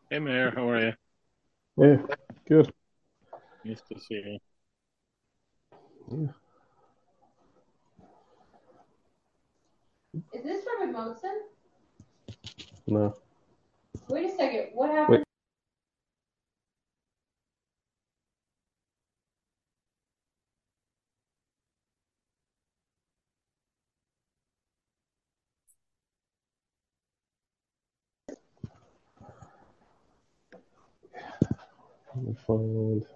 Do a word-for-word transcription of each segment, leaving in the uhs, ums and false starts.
Hey Mayor, how are you? Yeah, good. Nice to see you. Yeah, Is this from Emodson? no. Wait a second. What Wait, happened? let me find.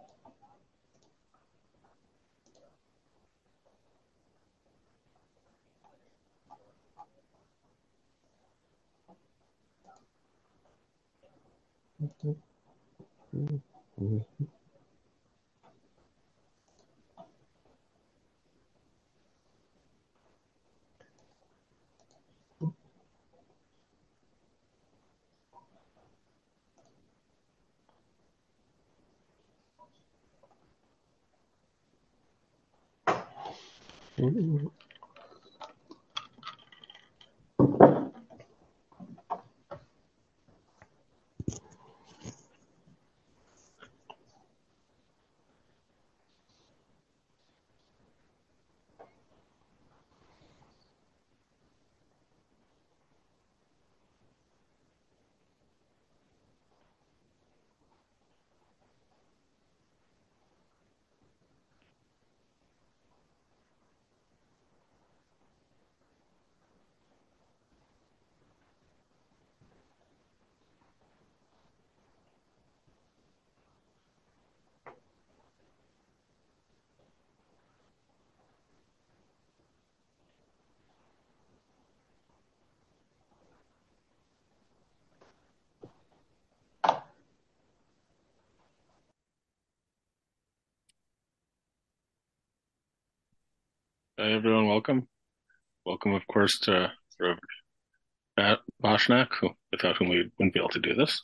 Hey everyone, welcome. Welcome, of course, to Rav Ba- Boshnak, who, without whom we wouldn't be able to do this.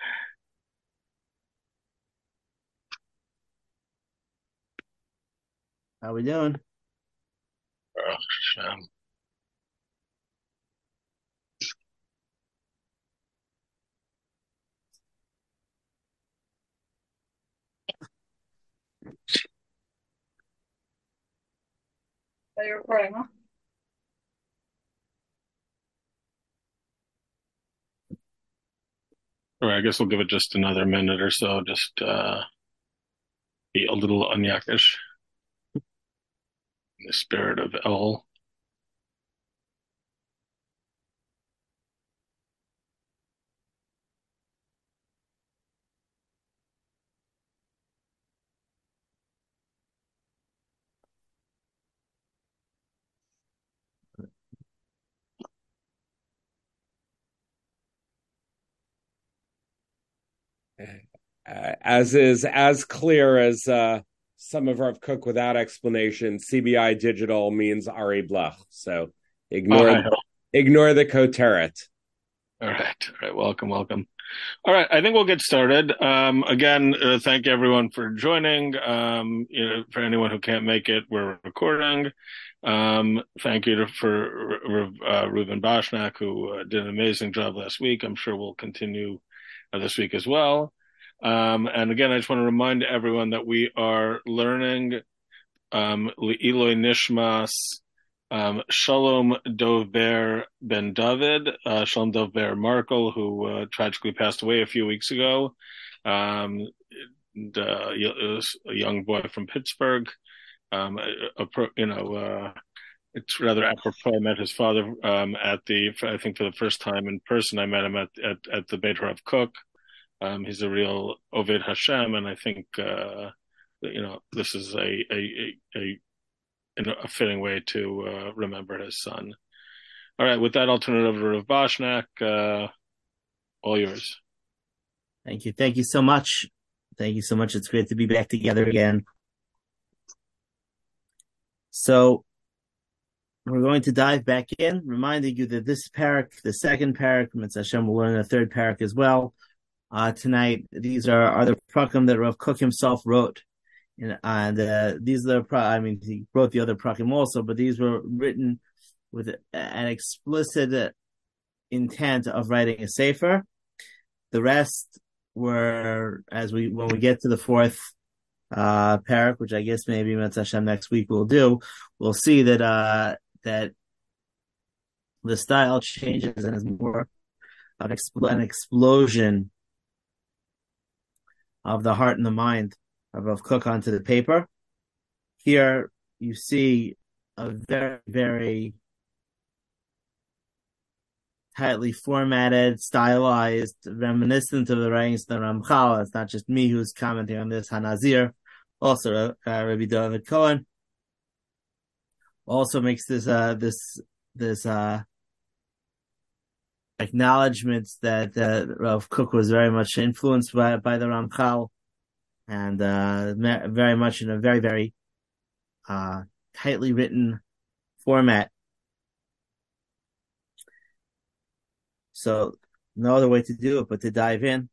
How we doing? Baruch Hashem. Are you recording, huh? All right, I guess we'll give it just another minute or so, just uh, be a little unyakish in the spirit of El. Uh, as is as clear as uh, some of Rav Cook without explanation. C B I Digital means Ari Blach, so Oh, ignore hi. ignore the koteret. All right, all right, welcome, welcome. All right, I think we'll get started. Um, again, uh, thank everyone for joining. Um, you know, for anyone who can't make it, we're recording. Um, thank you to, for uh, Reuben Boshnak, who uh, did an amazing job last week. I'm sure we'll continue uh, this week as well. Um, and again, I just want to remind everyone that we are learning um, Eloi Nishmas, um, Shalom Dovber Ben David, uh, Shalom Dovber Markle, who uh, tragically passed away a few weeks ago. Um, and, uh, a young boy from Pittsburgh. Um, a, a, you know, uh, it's rather apropos. I met his father um, at the, I think for the first time in person. I met him at at, at the Beit Rav Kook. Um, he's a real Oved Hashem, and I think uh, you know this is a a, a, a, a fitting way to uh, remember his son. All right, with that, I'll turn it over to Rav Boshnak. Uh, all yours. Thank you. Thank you so much. Thank you so much. It's great to be back together again. So we're going to dive back in, reminding you that this parak, the second parak, Mitzvah Hashem will learn the third parak as well uh, tonight. These are, are the prakim that Rav Kook himself wrote. And, and uh, these are the, I mean, he wrote the other prakim also, but these were written with an explicit intent of writing a sefer. The rest we're as we when we get to the fourth uh parak, which I guess maybe Mitzvah Hashem next week we'll do, we'll see that uh that the style changes and is more of an explosion of the heart and the mind of Rav Kook onto the paper. Here you see a very, very tightly formatted, stylized, reminiscent of the writings of the Ramchal. It's not just me who's commenting on this. Hanazir, also uh, Rabbi David Cohen, also makes this uh, this this uh, acknowledgement that uh, Rav Kook was very much influenced by by the Ramchal, and uh, very much in a very very uh, tightly written format. So no other way to do it but to dive in.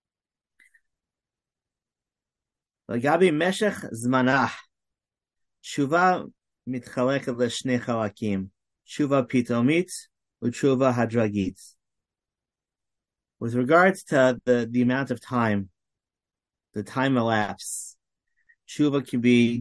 Lagabi meshech zmanah, tshuva mitchaleket leshnei chalakim, tshuva pitomit u'tshuva hadragit. With regards to the, the amount of time, the time elapsed, tshuva can be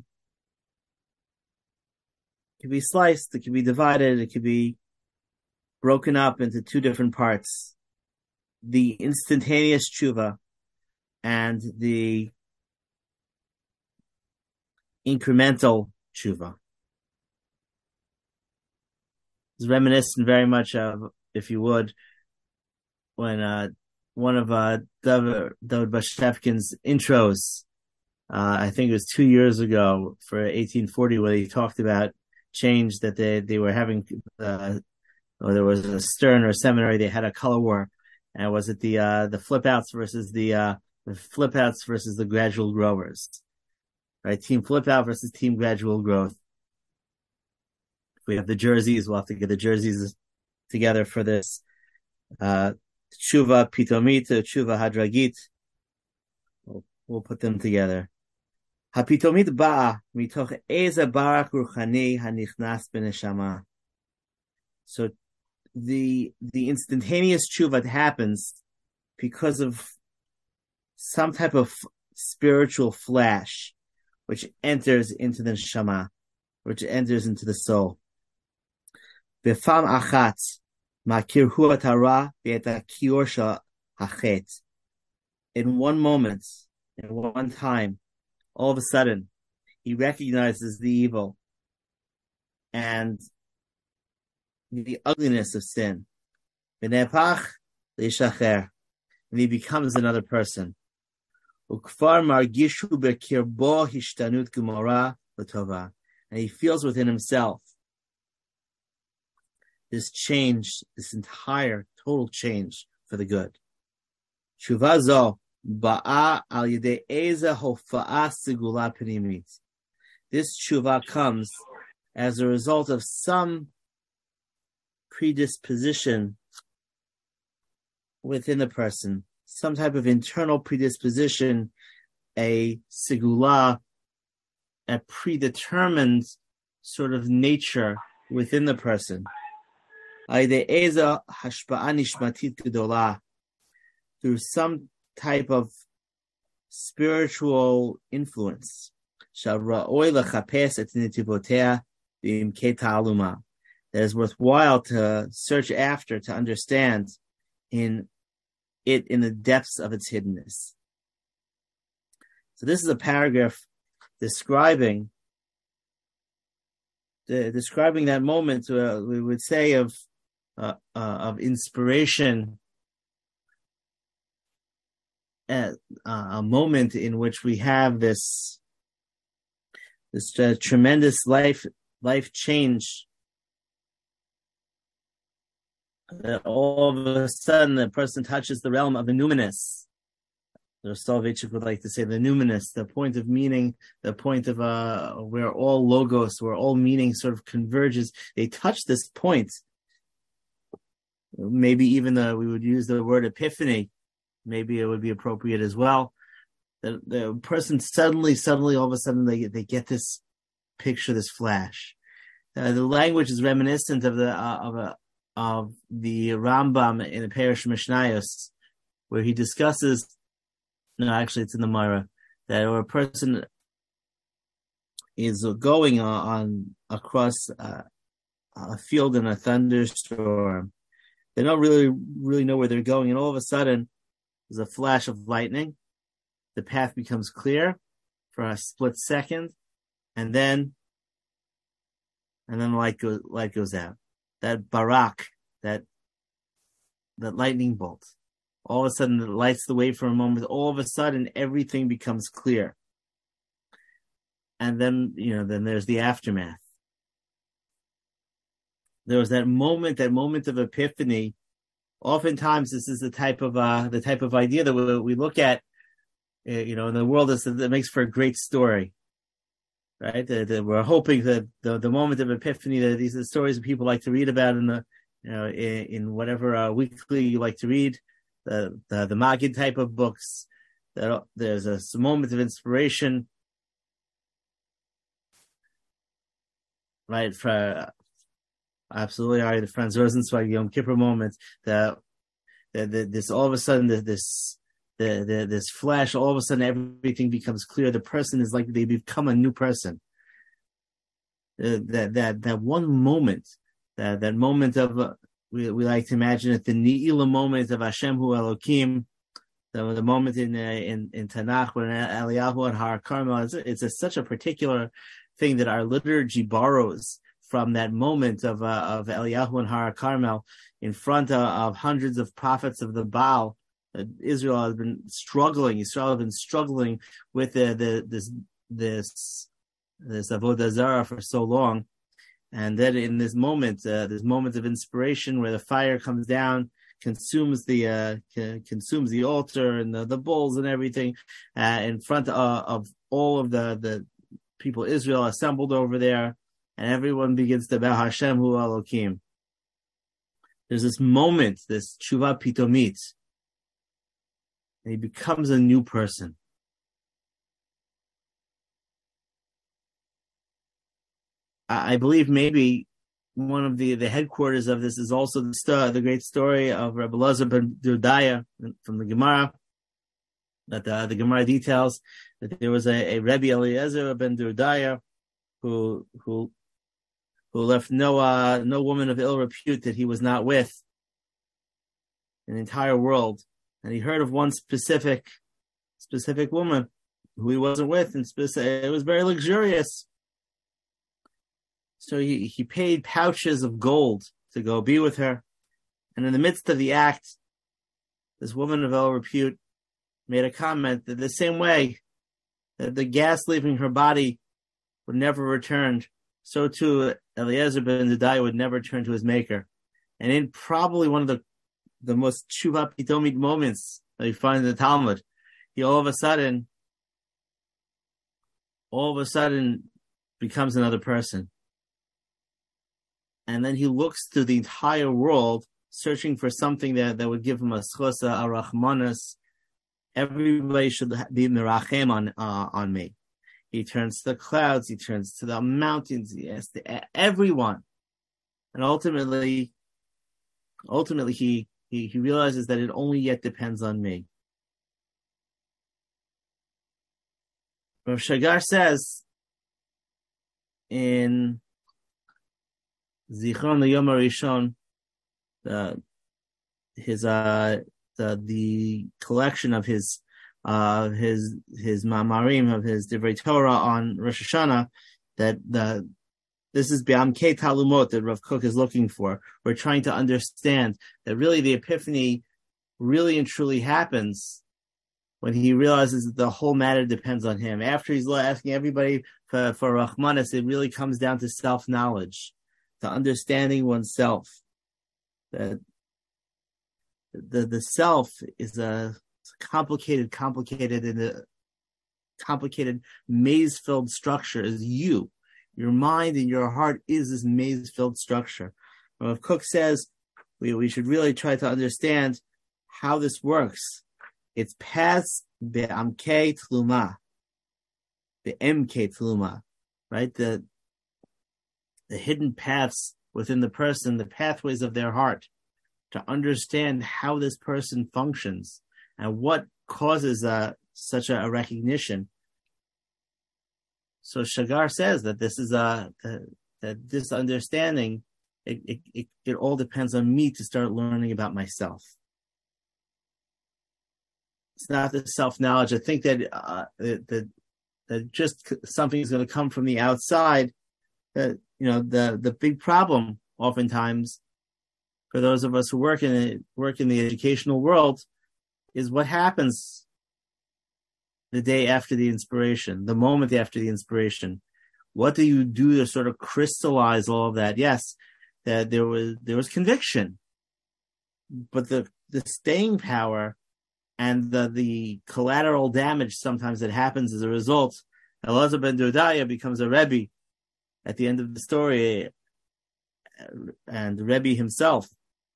can be sliced, it can be divided, it can be broken up into two different parts. The instantaneous tshuva and the incremental tshuva. It's reminiscent very much of, if you would, when uh, one of uh, David, David Bashevkin's intros, uh, I think it was two years ago for eighteen forty, where he talked about change that they, they were having, uh, or there was a Stern or a seminary, they had a color war. And was it the uh, the flip outs versus the uh, the flip outs versus the gradual growers? Right? Team flip out versus team gradual growth. If we have the jerseys, we'll have to get the jerseys together for this. Uh, Tshuva pitomit, tshuva hadragit. We'll, we'll put them together. Hapitomit ba'a mitoch eza barak ruchani hanichnas b'neshama. So the the instantaneous tshuva that happens because of some type of spiritual flash, which enters into the neshama, which enters into the soul. Befam achat makir hu atara be'et kior hachet. In one moment, in one time, all of a sudden, he recognizes the evil and the ugliness of sin. V'nepach leishacher, and he becomes another person. Ukfar margishu bekirbo hishtanut gemara l'tova, and he feels within himself this change, this entire total change for the good. Tshuva zo ba'a al yedei eza hofa'a segula pnimit. This tshuva comes as a result of some predisposition within the person, some type of internal predisposition, a segula, a predetermined sort of nature within the person. Through some type of spiritual influence. That is worthwhile to search after, to understand in it in the depths of its hiddenness. So this is a paragraph describing the, describing that moment, uh, we would say, of uh, uh, of inspiration, uh, a moment in which we have this this uh, tremendous life life change. That all of a sudden the person touches the realm of the numinous. The Soloveitchik would like to say the numinous, the point of meaning, the point of uh, where all logos, where all meaning sort of converges. They touch this point. Maybe even the, we would use the word epiphany. Maybe it would be appropriate as well. The, the person suddenly, suddenly, all of a sudden, they they get this picture, this flash. Uh, the language is reminiscent of the uh, of a. of the Rambam in the Parish Mishnayos, where he discusses No, actually, it's in the Myra that where a person is going on, on across uh, a field in a thunderstorm. They don't really, really know where they're going, and all of a sudden, there's a flash of lightning. The path becomes clear for a split second, and then, and then the light goes, light goes out. That barak, that, that lightning bolt. All of a sudden, it lights the way for a moment. All of a sudden, everything becomes clear. And then, you know, then there's the aftermath. There was that moment, that moment of epiphany. Oftentimes, this is the type of uh, the type of idea that we, we look at, uh, you know, in the world that, that makes for a great story, right? That, that we're hoping that the, the moment of epiphany, that these are the stories that people like to read about in the, you know, in, in whatever uh, weekly you like to read, the the, the Maggid type of books. That there's a, a moment of inspiration, right? For absolutely, all right, the Franz Rosenzweig Yom Kippur moment. That the, the, this all of a sudden the, this the, the this flash. All of a sudden, everything becomes clear. The person is like they become a new person. Uh, that that that one moment, that that moment of uh, we we like to imagine it, the Ne'ilah moment of Hashem Hu Elokim. The, the moment in uh, in in Tanakh when Eliyahu and Har Carmel, it's, it's a, such a particular thing that our liturgy borrows from that moment of uh, of Eliyahu and Har Carmel in front of, of hundreds of prophets of the Baal. Uh, Israel has been struggling. Israel has been struggling with the, the this this this avodah zarah for so long, and then in this moment, uh, this moment of inspiration where the fire comes down, consumes the uh, c- consumes the altar and the, the bowls and everything uh, in front of, of all of the the people Israel assembled over there. And everyone begins to bow Hashem Hu Elokim. There's this moment, this tshuva pitomit, and he becomes a new person. I, I believe maybe one of the, the headquarters of this is also the, st- the great story of Rebbe Elazar ben Durdaya from the Gemara. That the, the Gemara details that there was a, a Rebbe Eliezer ben Durdaya who who who left no uh, no woman of ill repute that he was not with in the entire world. And he heard of one specific specific woman who he wasn't with, and specific, it was very luxurious. So he, he paid pouches of gold to go be with her. And in the midst of the act, this woman of ill repute made a comment that the same way that the gas leaving her body would never return, so too Eliezer ben Durdaya would never turn to his maker. And in probably one of the, the most tshuva pitomit moments that you find in the Talmud, he all of a sudden, all of a sudden becomes another person. And then he looks to the entire world, searching for something that, that would give him a schosa, a rachmanas. Everybody should be merachem on, uh, on me. He turns to the clouds, he turns to the mountains, he asks to everyone. And ultimately, ultimately he, he, he realizes that it only yet depends on me. Rav Shagar says in Zichron L'Yom HaRishon, the, his, uh, the, the collection of his Uh, his his ma'amarim of his divrei Torah on Rosh Hashanah, that the this is B'amkei Talumot that Rav Kook is looking for. We're trying to understand that really the epiphany really and truly happens when he realizes that the whole matter depends on him. After he's asking everybody for, for Rahmanas, it really comes down to self-knowledge, to understanding oneself. That the the self is a complicated, complicated, and a complicated maze-filled structure is you. Your mind and your heart is this maze-filled structure. Well, if Cook says we, we should really try to understand how this works, it's past the amkei tluma, the mkei tluma, right? The the hidden paths within the person, the pathways of their heart, to understand how this person functions. And what causes uh, such a, a recognition. So Shagar says that this is a that, that this understanding, it, it it it all depends on me to start learning about myself. It's not the self-knowledge. I think that uh, that that just something is going to come from the outside. That, you know, the the big problem oftentimes for those of us who work in it, work in the educational world is what happens the day after the inspiration, the moment after the inspiration. What do you do to sort of crystallize all of that? Yes, that there was there was conviction, but the the staying power and the the collateral damage sometimes that happens as a result. Elazar ben Dodaya becomes a Rebbe at the end of the story, and the Rebbe himself,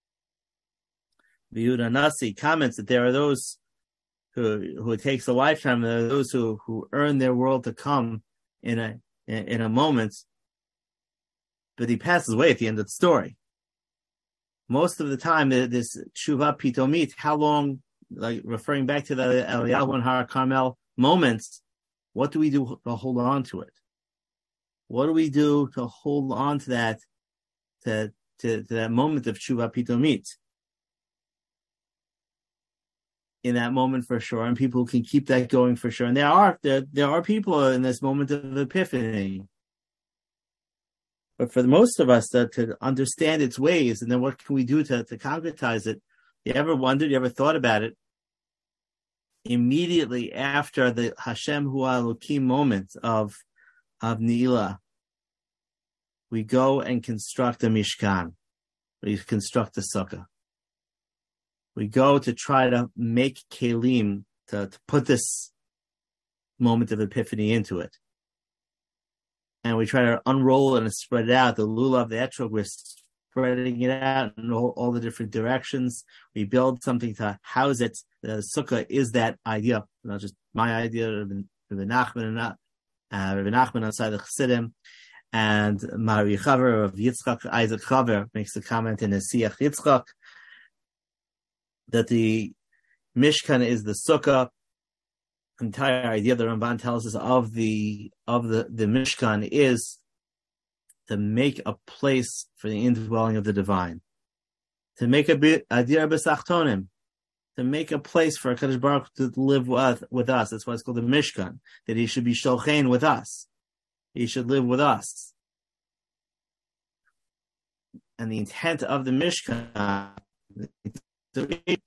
Yehuda Nasi, comments that there are those who who it takes a lifetime, and there are those who, who earn their world to come in a in, in a moment, but he passes away at the end of the story. Most of the time, this Tshuva Pitomit, how long, like referring back to the Eliyahu and Har Carmel moments, what do we do to hold on to it? What do we do to hold on to that, to, to, to that moment of Tshuva Pitomit? In that moment for sure, and people can keep that going for sure. And there are there there are people in this moment of epiphany. But for the most of us to, to understand its ways, and then what can we do to, to concretize it? You ever wondered, you ever thought about it? Immediately after the Hashem Hu Elokim moment of of Ne'ilah, we go and construct a Mishkan. We construct a sukkah. We go to try to make kelim, to, to put this moment of epiphany into it. And we try to unroll it and spread it out. The lulav, the etrog, we're spreading it out in all, all the different directions. We build something to house it. The sukkah is that idea, not just my idea, Rabbi Nachman, uh, Rabbi Nachman outside the Chassidim, and Mari Chaver of Yitzchak, Isaac Chaver, makes a comment in his Siach Yitzchak, that the Mishkan is the sukkah. The entire idea the Ramban tells us of the of the, the Mishkan is to make a place for the indwelling of the divine, to make a adir b'sachtonim, to make a place for HaKadosh Baruch Hu to live with, with us. That's why it's called the Mishkan, that he should be sholchein with us. He should live with us. And the intent of the Mishkan, the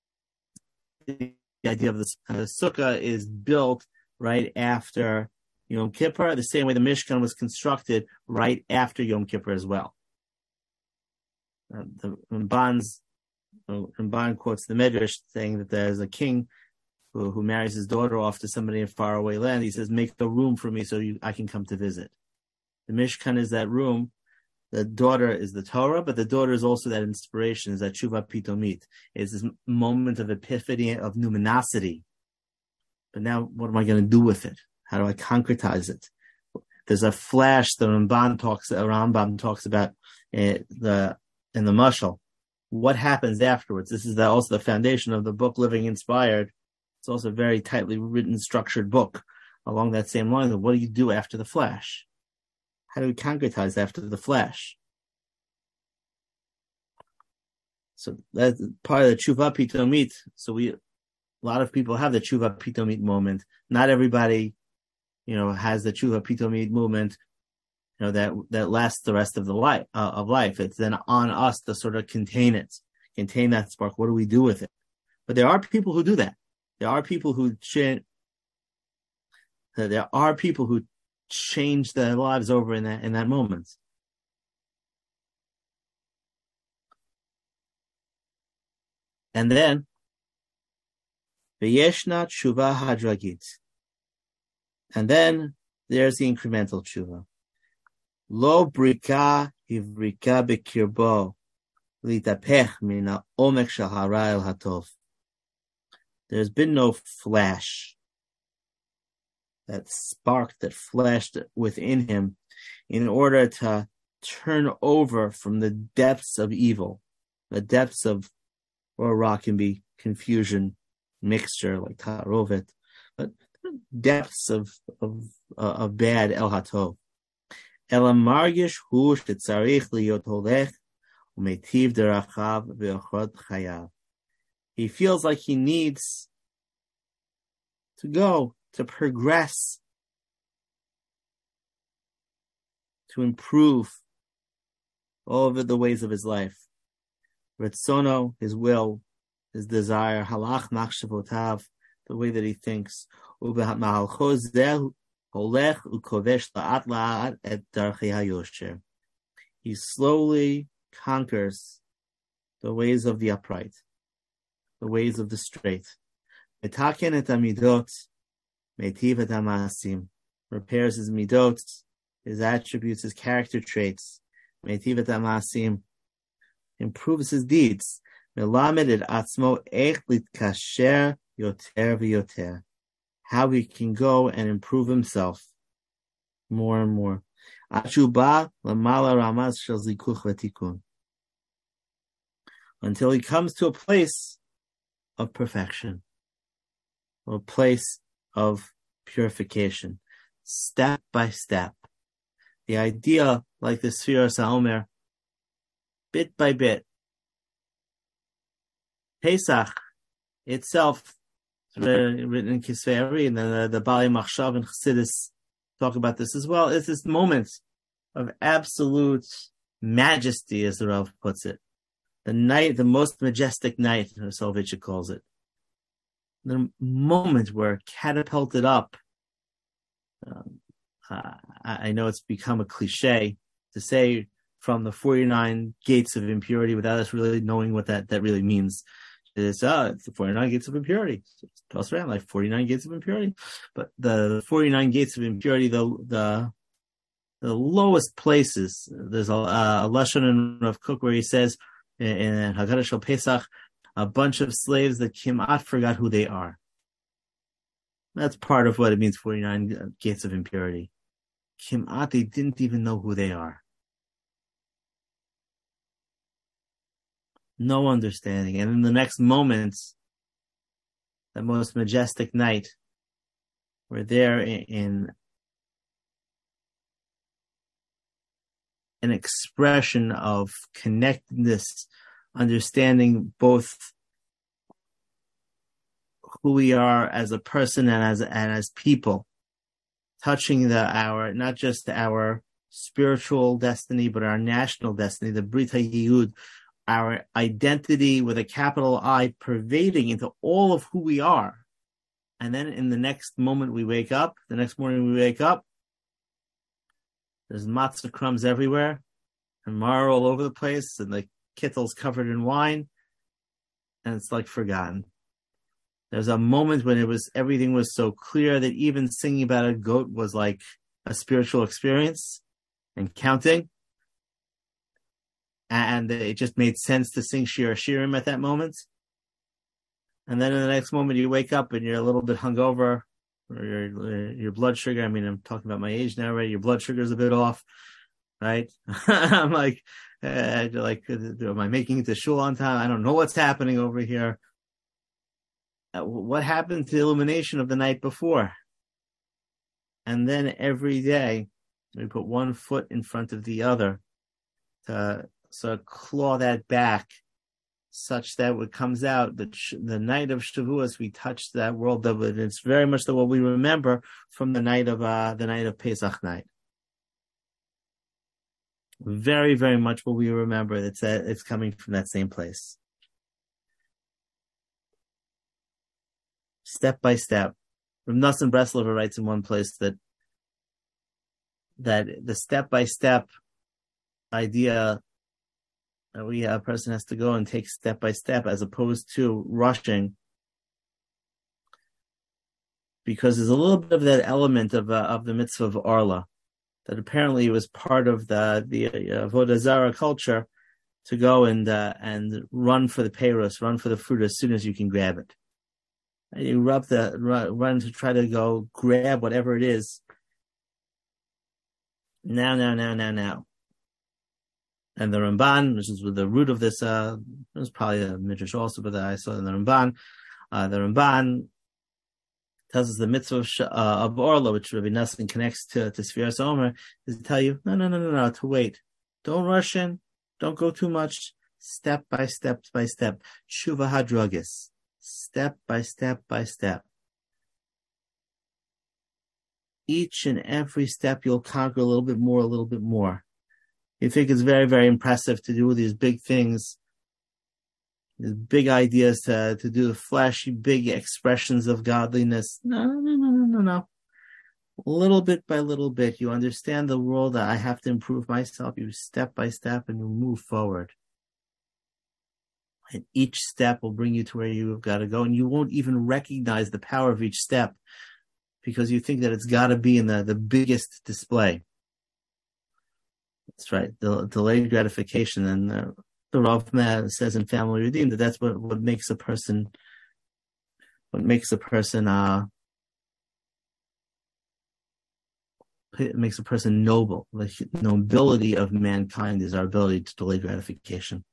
idea of the, the sukkah is built right after Yom Kippur, the same way the Mishkan was constructed right after Yom Kippur as well. Uh, the Ramban's, uh, Ramban quotes the Midrash saying that there's a king who, who marries his daughter off to somebody in faraway land. He says, make a room for me so you, I can come to visit. The Mishkan is that room. The daughter is the Torah, but the daughter is also that inspiration, is that Tshuva Pitomit. It's this moment of epiphany, of numinosity. But now, what am I going to do with it? How do I concretize it? There's a flash the Ramban talks, Rambam talks about uh, the in the Mashal. What happens afterwards? This is the, also the foundation of the book, Living Inspired. It's also a very tightly written, structured book along that same line of what do you do after the flash? How do we concretize after the flash? So that's part of the Tshuva Pitomit. So we, a lot of people have the Tshuva Pitomit moment. Not everybody, you know, has the Tshuva Pitomit movement, you know, that, that lasts the rest of the life, uh, of life. It's then on us to sort of contain it, contain that spark. What do we do with it? But there are people who do that. There are people who change, there are people who change their lives over in that, in that moment. And then, V'yeshna tshuva hadragit. And then there's the incremental tshuva. Lo brika hivrika bekirbo litapech min ha'omek shel hara el hatov. There's been no flash, that spark that flashed within him in order to turn over from the depths of evil, the depths of, or ra can be confusion, mixture, like tarovet, but depths of of uh, of bad el hatov. Ela margish hu shetzarich liyot holech umetiv derachav ve'ochot chayav. He feels like he needs to go, to progress, to improve all of the ways of his life. Retzono, his will, his desire, halach machshavotav, the way that he thinks. Ubehalcho zeh holech ukovesh la'at la'at et darchei hayosher. He slowly conquers the ways of the upright, the ways of the straight. Metaken et amidot, metiv et hamasim. Repairs his midot, his attributes, his character traits. Metiv et hamasim. Improves his deeds. Melamed et atzmo ech litkasher yoter v'yoter. How he can go and improve himself more and more. Achuba lamala ramaz shel zikuch v'tikun. Until he comes to a place of perfection, a place of purification, step by step. The idea, like the Sfiras HaOmer, bit by bit. Pesach itself, written in Kisvei Ari, and then the, the Bali Machshav and Chassidus talk about this as well. It's this moment of absolute majesty, as the Rav puts it. The night, the most majestic night, as Soloveitchik calls it. The moment where catapulted up. Um, uh, I know it's become a cliche to say from the forty-nine gates of impurity without us really knowing what that, that really means. It's, uh, it's the forty-nine gates of impurity. So it's tossed around like forty-nine gates of impurity. But the forty-nine gates of impurity, the, the, the lowest places, there's a, a lesson in Rav Kook where he says, in Haggadah Shel Pesach, a bunch of slaves that Kimat forgot who they are. That's part of what it means, forty-nine gates of impurity. Kimat, they didn't even know who they are. No understanding. And in the next moment, the most majestic night, we're there in, in an expression of connectedness, understanding both who we are as a person and as and as people, touching the our not just our spiritual destiny but our national destiny, the Brit HaYihud, our identity with a capital I, pervading into all of who we are. And then in the next moment we wake up, the next morning we wake up, there's matzah crumbs everywhere, and mar all over the place, and the kittle's covered in wine, and it's like forgotten. There's a moment when it was everything was so clear that even singing about a goat was like a spiritual experience, and counting, and it just made sense to sing Shir Shirim at that moment. And then in the next moment you wake up and you're a little bit hungover, or your your blood sugar, I mean, I'm talking about my age now, right? Your blood sugar's a bit off, right? I'm like, uh, like, am I making it to shul on time? I don't know what's happening over here. Uh, what happened to the illumination of the night before? And then every day, we put one foot in front of the other to sort of claw that back, such that what comes out, the, the night of Shavuos, we touch that world of it. It's very much the what we remember from the night of uh, the night of Pesach night. Very, very much what we remember. It's uh, it's coming from that same place. Step by step. Rav Nosson Breslover writes in one place that that the step by step idea that we a person has to go and take step by step as opposed to rushing, because there's a little bit of that element of uh, of the mitzvah of Arla that apparently was part of the the uh, Avodah Zarah culture, to go and uh, and run for the peiros, run for the fruit as soon as you can grab it. And you rub the run, run to try to go grab whatever it is. Now, now, now, now, now. And the Ramban, which is with the root of this, uh, it was probably a midrash also, but I saw in the Ramban, uh, the Ramban tells us the mitzvah of, uh, of Orla, which Rabbi Nassim connects to, to Sfiras Omer, is to tell you, no, no, no, no, no, to wait. Don't rush in. Don't go too much. Step by step by step. Tshuva hadragis. Step by step by step. Each and every step you'll conquer a little bit more, a little bit more. You think it's very, very impressive to do these big things, these big ideas, to, to do the flashy, big expressions of godliness. No, no, no, no, no, no. Little bit by little bit, you understand the world that I have to improve myself. You step by step and you move forward. And each step will bring you to where you've got to go. And you won't even recognize the power of each step because you think that it's got to be in the, the biggest display. That's right. The delayed gratification. And uh, the Rav Meir says in Family Redeemed that that's what, what makes a person, what makes a person, uh, it makes a person noble. The nobility of mankind is our ability to delay gratification.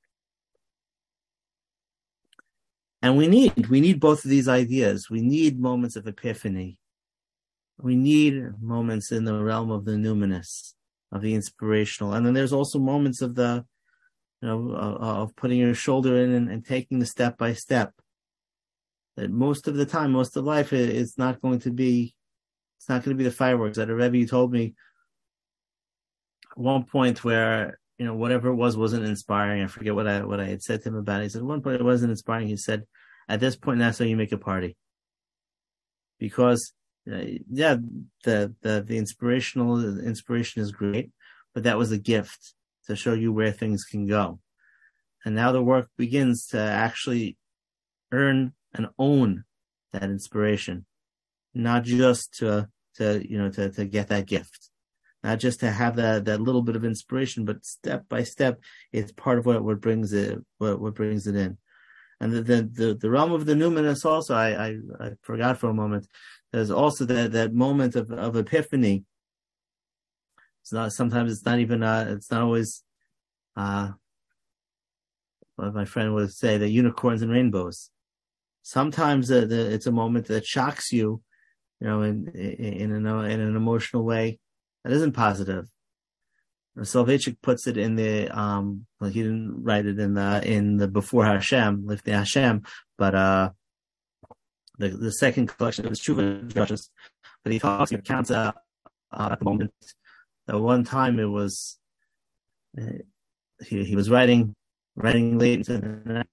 And we need, we need both of these ideas. We need moments of epiphany. We need moments in the realm of the numinous, of the inspirational. And then there's also moments of the, you know, of, of putting your shoulder in and, and taking the step by step. That most of the time, most of life, it's not going to be, it's not going to be the fireworks. That a Rebbe told me at one point where, you know, whatever it was wasn't inspiring. I forget what I what I had said to him about it. He said, at one point it wasn't inspiring. He said, at this point, that's how you make a party. Because, uh, yeah, the, the, the inspirational, the inspiration is great, but that was a gift to show you where things can go. And now the work begins to actually earn and own that inspiration. Not just to, to, you know, to, to get that gift. Not just to have that, that little bit of inspiration, but step by step, it's part of what, what brings it, what, what brings it in. And the, the, the, the realm of the numinous also, I, I, I forgot for a moment. There's also that, that moment of, of epiphany. It's not, sometimes it's not even, uh, it's not always, uh, what my friend would say, the unicorns and rainbows. Sometimes the, the, it's a moment that shocks you, you know, in, in, in, an, in an emotional way that isn't positive. Soloveitchik puts it in the, um, well, he didn't write it in the, in the Before Hashem, Lifnei Hashem, but, uh, the, the second collection of his Tshuva Drushes, but he talks, he counts, uh, uh, at the moment, that one time it was, uh, he, he was writing, writing late into the night.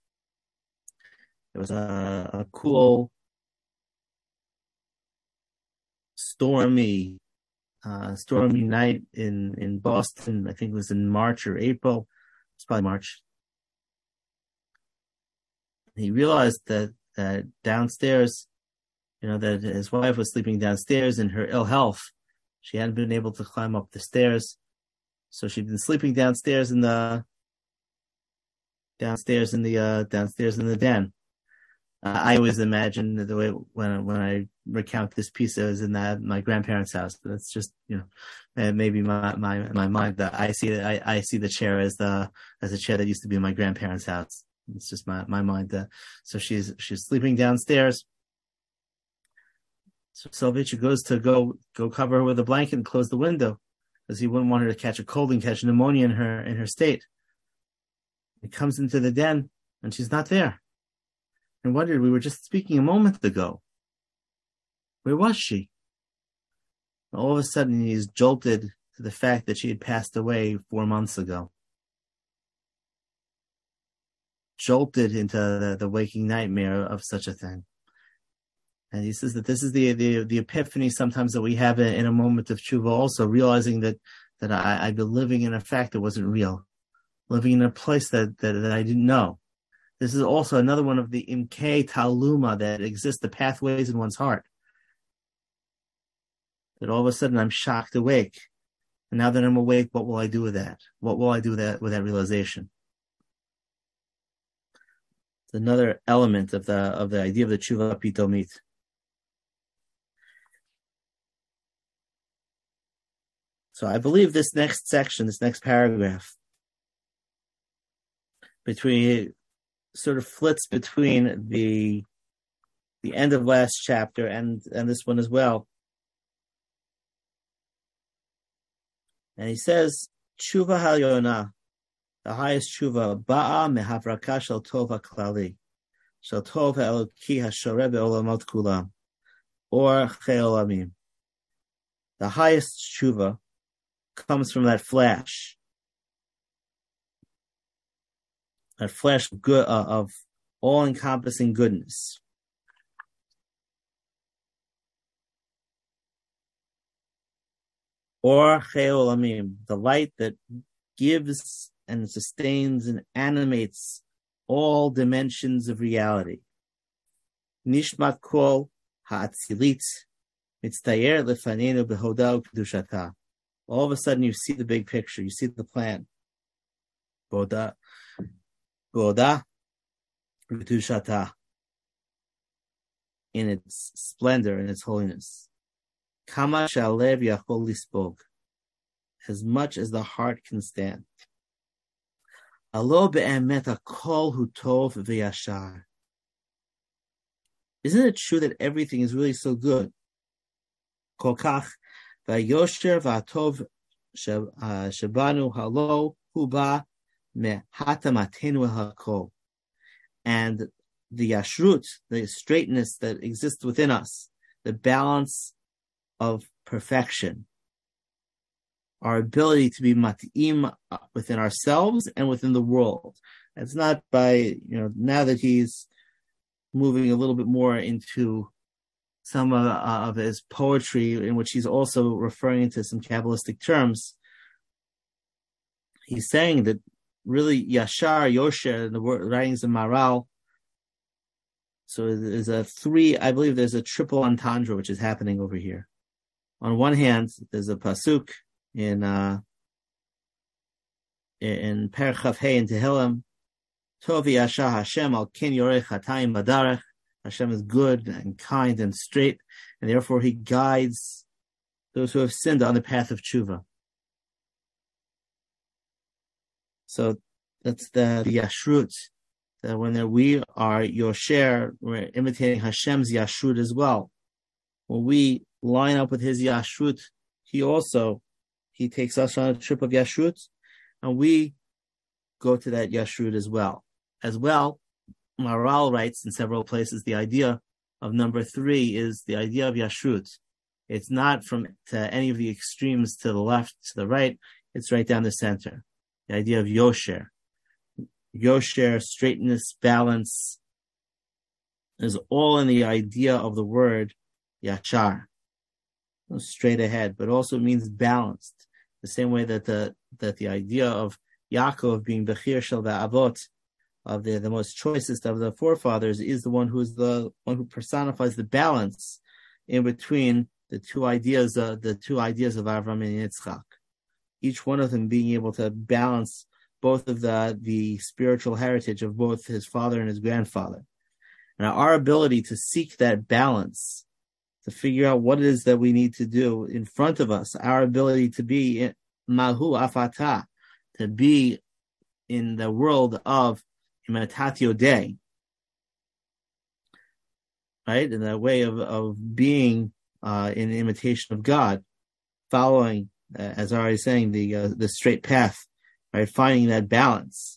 It was a, a cool, stormy, uh, stormy night in, in Boston. I think it was in March or April. It's probably March. He realized that, that downstairs, you know, that his wife was sleeping downstairs in her ill health. She hadn't been able to climb up the stairs. So she'd been sleeping downstairs in the, downstairs in the, uh, downstairs in the den. Uh, I always imagine the way when when I recount this piece, it was in that my grandparents' house. But it's just, you know, uh, maybe my my my mind that I see I, I see the chair as the as a chair that used to be in my grandparents' house. It's just my my mind. That so she's she's sleeping downstairs. So Soloveitchik goes to go go cover her with a blanket and close the window because he wouldn't want her to catch a cold and catch pneumonia in her in her state. He comes into the den and she's not there. And wondered, we were just speaking a moment ago. Where was she? All of a sudden, he's jolted to the fact that she had passed away four months ago. Jolted into the, the waking nightmare of such a thing. And he says that this is the the, the epiphany sometimes that we have in, in a moment of tshuva, also realizing that that I, I've been living in a fact that wasn't real, living in a place that that, that I didn't know. This is also another one of the imkei taluma that exists, the pathways in one's heart. That all of a sudden I'm shocked awake. And now that I'm awake, what will I do with that? What will I do with that, with that realization? It's another element of the, of the idea of the tshuva pitomit. So I believe this next section, this next paragraph, between, sort of flits between the the end of last chapter and, and this one as well. And he says, Tshuva Halyona, the highest tshuva, Ba'a mehavraka shel tova klali, shel tova eloki hashoreh be'olamot kulam, or che'olamim. The highest tshuva comes from that flash, that flash of, good, uh, of all-encompassing goodness. Or che'olamim, the light that gives and sustains and animates all dimensions of reality. Nishmat kol ha'atzilit mitztayer lefanenu behoda u'kedushata. All of a sudden, you see the big picture. You see the plan. Boda, boda, kedushata, in its splendor, in its holiness. Kama sha'alev yachol lispog, as much as the heart can stand. Alo be'emet hakol hu tov v'yashar. Isn't it true that everything is really so good? Kol kach v'yosher v'atov shebanu halo hu ba mehatamatenu hakol. And the yashrut, the straightness that exists within us, the balance of perfection, our ability to be mat'im within ourselves and within the world. It's not by, you know, now that he's moving a little bit more into some of, uh, of his poetry, in which he's also referring to some Kabbalistic terms, he's saying that really Yashar, Yosher, in the writings of Maharal, so there's a three, I believe there's a triple entendre which is happening over here. On one hand, there's a pasuk in uh, in Perek Chaf Hei in Tehillim, Tov Yashar Hashem al ken yorech hatayim badarech. Hashem is good and kind and straight, and therefore He guides those who have sinned on the path of tshuva. So that's the, the yashrut. That when we are yosher, we're imitating Hashem's yashrut as well. When we line up with His yashrut, He also, He takes us on a trip of yashrut, and we go to that yashrut as well. As well, Maharal writes in several places, the idea of number three is the idea of yashrut. It's not from to any of the extremes to the left, to the right. It's right down the center. The idea of yosher. Yosher, straightness, balance, is all in the idea of the word yachar, straight ahead, but also means balanced. The same way that the that the idea of Yaakov being Bechir Shel Ba'avot, of the, the most choicest of the forefathers, is the one who is the one who personifies the balance in between the two ideas, uh, the two ideas of Avram and Yitzchak. Each one of them being able to balance both of the the spiritual heritage of both his father and his grandfather. And our ability to seek that balance, to figure out what it is that we need to do in front of us, our ability to be Mahu Afata, to be in the world of Imitat Yodeh, right? In that way of, of being uh, in imitation of God, following, uh, as I was saying, the uh, the straight path, right? Finding that balance.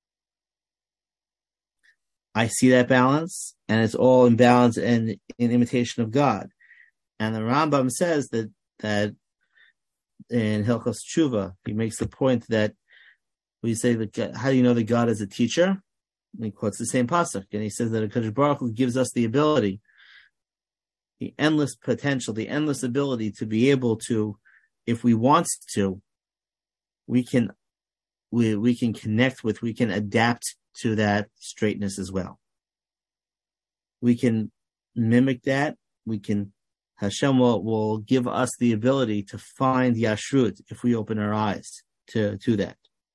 I see that balance, and it's all in balance and in imitation of God. And the Rambam says that that in Hilchos Tshuva, he makes the point that we say that how do you know that God is a teacher? And he quotes the same pasuk, and he says that HaKadosh Baruch Hu gives us the ability, the endless potential, the endless ability to be able to, if we want to, we can we we can connect with, we can adapt to that straightness as well. We can mimic that. We can, Hashem will, will give us the ability to find Yashrut if we open our eyes to, to that.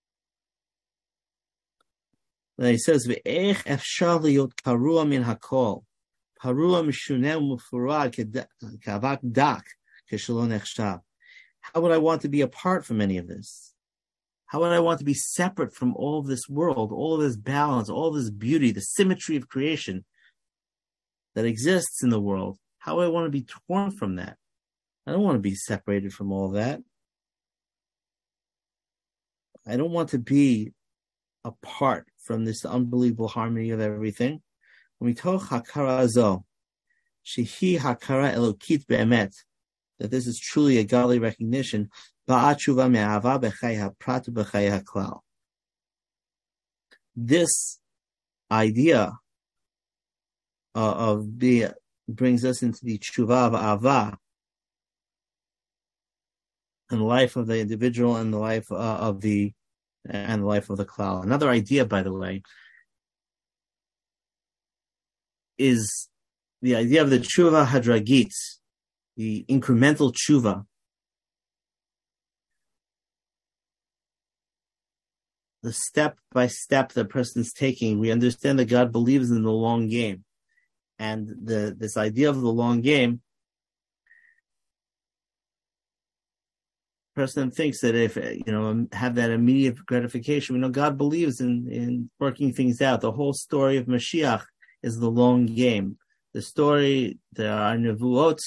Then he says, V'ech efshar liyot parua min hakol, parua mishuneh mufurad kavak dak keshelo nechshav. How would I want to be apart from any of this? How would I want to be separate from all of this world, all of this balance, all of this beauty, the symmetry of creation? that exists in the world, how do I want to be torn from that? I don't want to be separated from all that. I don't want to be apart from this unbelievable harmony of everything. Mitoch hakara azo, shehi hakara elokit be'emet, that this is truly a godly recognition. Ba'atshuva me'ahava b'chai ha'prat b'chai ha'klal. This idea uh, of being brings us into the tshuva of ahava, and the life of the individual and the life uh, of the and the life of the klal. Another idea, by the way, is the idea of the tshuva hadragit, the incremental tshuva. The step by step the person's taking. We understand that God believes in the long game, and the this idea of the long game. Person thinks that if, you know, have that immediate gratification, we know God believes in, in working things out. The whole story of Mashiach is the long game. The story, there are Nevuot,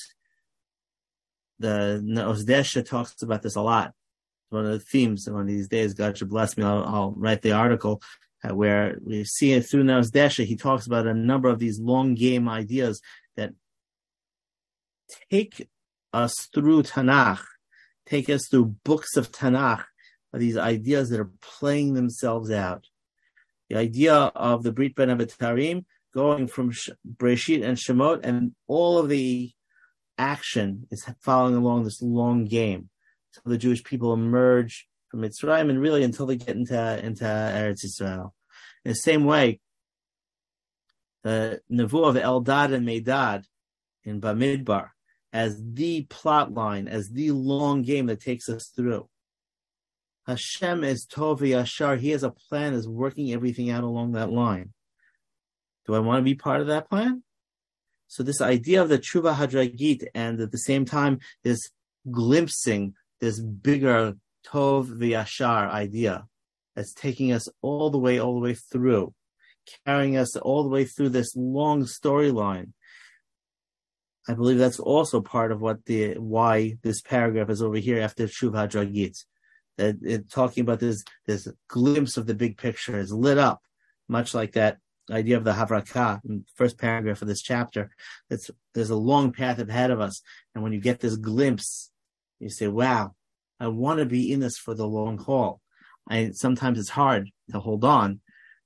the Noz Desha talks about this a lot. One of the themes, one of these days, God should bless me, I'll, I'll write the article uh, where we see it through Noz Desha. He talks about a number of these long game ideas that take us through Tanakh, take us through books of Tanakh, are these ideas that are playing themselves out. The idea of the Brit Ben Abitarim going from Breshit and Shemot, and all of the action is following along this long game. So the Jewish people emerge from Mitzrayim, and really until they get into, into Eretz Yisrael. In the same way, the Nevuah of Eldad and Medad in Bamidbar, as the plot line, as the long game that takes us through. Hashem is Tov Yashar. He has a plan, is working everything out along that line. Do I want to be part of that plan? So this idea of the Tshuva Hadragit, and at the same time, this glimpsing, this bigger Tov Yashar idea that's taking us all the way, all the way through, carrying us all the way through this long storyline. I believe that's also part of what the why this paragraph is over here after Tshuva Hadragit. That it, talking about this this glimpse of the big picture is lit up, much like that idea of the Havrakah in the first paragraph of this chapter. It's, there's a long path ahead of us, and when you get this glimpse, you say, "Wow, I want to be in this for the long haul." I sometimes it's hard to hold on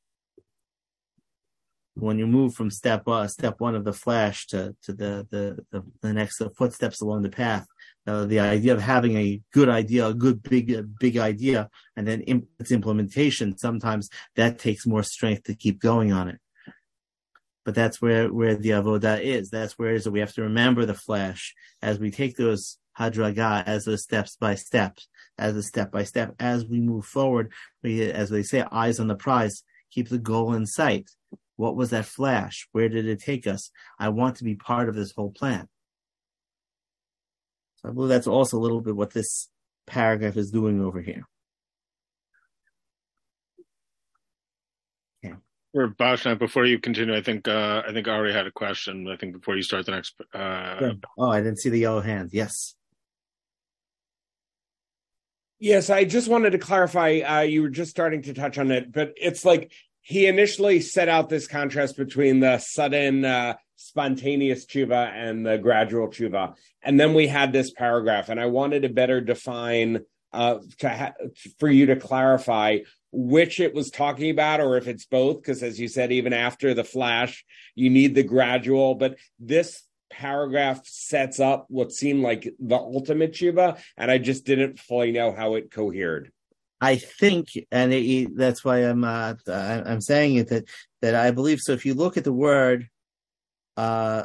when you move from step uh, step one of the flash to, to the, the, the, the next uh, footsteps along the path. Uh, the idea of having a good idea, a good big uh, big idea, and then imp- its implementation, sometimes that takes more strength to keep going on it. But that's where, where the avodah is. That's where it is that we have to remember the flash as we take those hadragah, as those steps by steps, as a step by step, as we move forward. We, as they say, eyes on the prize, keep the goal in sight. What was that flash? Where did it take us? I want to be part of this whole plan. So I believe that's also a little bit what this paragraph is doing over here. Okay. For Bashna, before you continue, I think uh, I think Ari had a question. I think before you start the next. Uh... Sure. Oh, I didn't see the yellow hand. Yes. Yes, I just wanted to clarify. Uh, you were just starting to touch on it, but it's like he initially set out this contrast between the sudden, uh, spontaneous tshuva and the gradual tshuva. And then we had this paragraph, and I wanted to better define, uh, to ha- for you to clarify which it was talking about, or if it's both, because as you said, even after the flash, you need the gradual. But this paragraph sets up what seemed like the ultimate tshuva, and I just didn't fully know how it cohered. I think, and it, that's why I'm uh, I'm saying it, that that I believe. So if you look at the word, uh,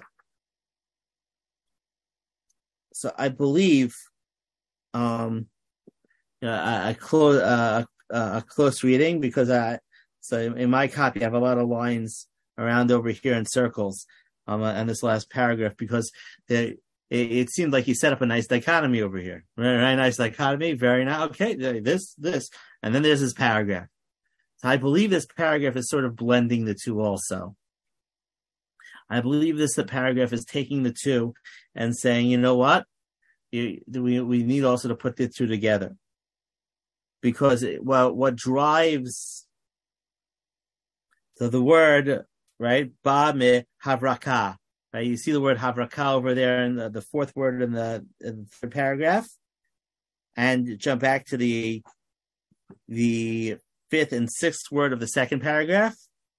so I believe, um, a, a close uh, a close reading, because I so in, in my copy I have a lot of lines around over here in circles, um, and this last paragraph, because there. It, it seemed like he set up a nice dichotomy over here. Very, very nice dichotomy. Very nice. Okay, this, this. And then there's this paragraph. So I believe this paragraph is sort of blending the two also. I believe this paragraph is taking the two and saying, you know what, you, we we need also to put the two together, because it, well, what drives so the word, right, ba me havraka, right? You see the word havraka over there in the, the fourth word in the, in the third paragraph, and jump back to the the fifth and sixth word of the second paragraph,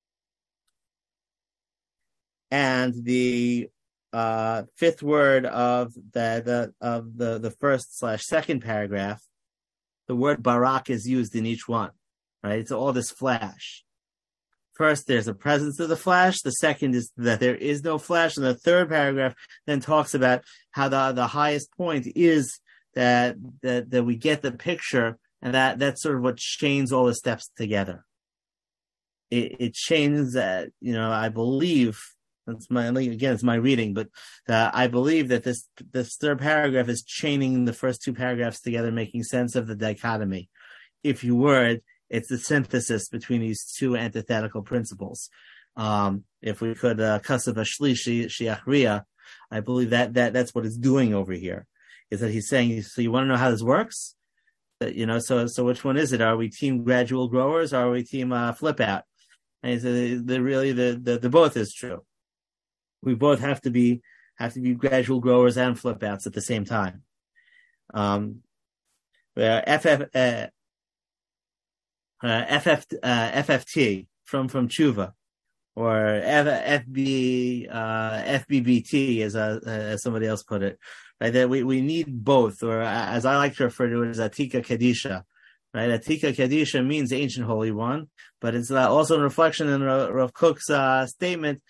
and the uh, fifth word of the, the of the, the first slash second paragraph. The word barak is used in each one, right? It's all this flash. First, there's a presence of the flash. The second is that there is no flash. And the third paragraph then talks about how the, the highest point is that, that, that we get the picture, and that, that's sort of what chains all the steps together. It, it chains that, you know, I believe, that's my, again, it's my reading, but uh, I believe that this, this third paragraph is chaining the first two paragraphs together, making sense of the dichotomy. If you would, it's the synthesis between these two antithetical principles. Um, if we could, uh, kasav ashlishi shiachriya, I believe that, that, that's what it's doing over here, is that he's saying, so you want to know how this works? That, you know, so, so which one is it? Are we team gradual growers, or are we team, uh, flip out? And he said, the, really, the, the, the both is true. We both have to be, have to be gradual growers and flip outs at the same time. Um, uh, F F, uh, Uh, F F, uh, F F T from, from Tshuva, or F B, uh, F B B T, as, uh, as somebody else put it, right? That we, we need both, or as I like to refer to it as Atika Kedisha, right? Atika Kedisha means ancient holy one, but it's uh, also a reflection in Rav Kook's, uh, statement,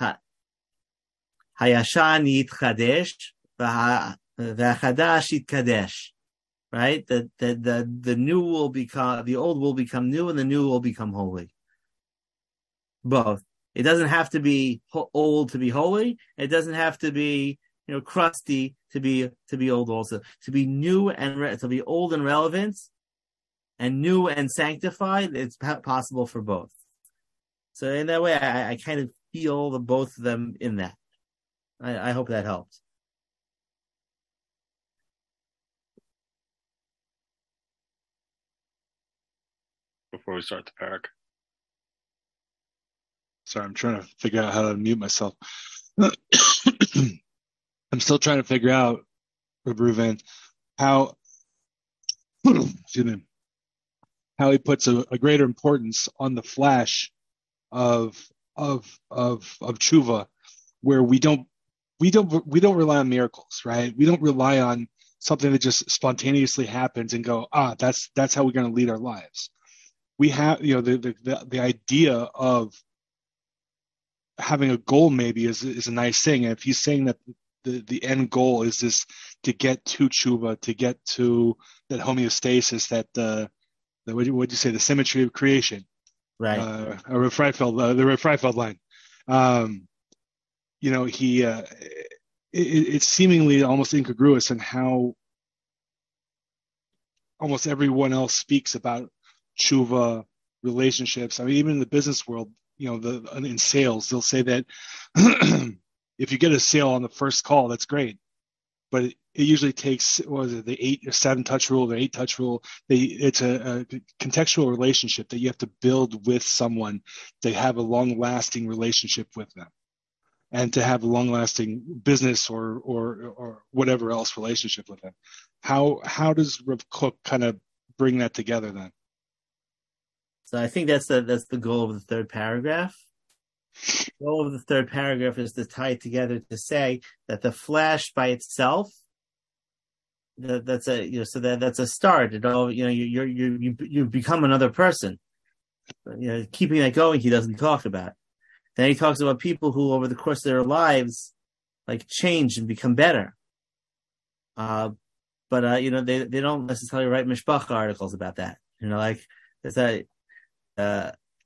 Hayashan Yitchadesh, V'chadash Yitkadesh. Right? The, the, the, the new will become, the old will become new, and the new will become holy. Both. It doesn't have to be ho- old to be holy. It doesn't have to be, you know, crusty to be, to be old also. To be new and, re- to be old and relevant, and new and sanctified, it's possible for both. So in that way, I, I kind of feel the both of them in that. I, I hope that helps. Before we start the parak. Sorry, I'm trying to figure out how to mute myself. I'm still trying to figure out, Reuven, how, excuse me, how he puts a, a greater importance on the flash of of of of tshuva, where we don't we don't we don't rely on miracles, right? We don't rely on something that just spontaneously happens and go, ah, that's that's how we're going to lead our lives. We have, you know, the, the, the, the idea of having a goal maybe is is a nice thing. And if he's saying that the, the end goal is this, to get to tshuva, to get to that homeostasis, that uh, the, what would you say, the symmetry of creation, right? Uh, or Rav Freifeld, uh, the Rav Freifeld line. Um, you know, he uh, it, it's seemingly almost incongruous in how almost everyone else speaks about tshuva, relationships. I mean, even in the business world, you know, the in sales, they'll say that if you get a sale on the first call, that's great. But it, it usually takes, what was it, the eight or seven touch rule, the eight touch rule. They, it's a, a contextual relationship that you have to build with someone to have a long lasting relationship with them, and to have a long lasting business or, or, or whatever else relationship with them. How, how does Rav Kook kind of bring that together then? So I think that's the that's the goal of the third paragraph. The goal of the third paragraph is to tie it together to say that the flash by itself, that, that's a you know so that that's a start. It all you know you you you you you become another person. You know, keeping that going, he doesn't talk about. Then he talks about people who, over the course of their lives, like change and become better. Uh, but uh, you know they they don't necessarily write mishpacha articles about that. You know, like there's a Uh,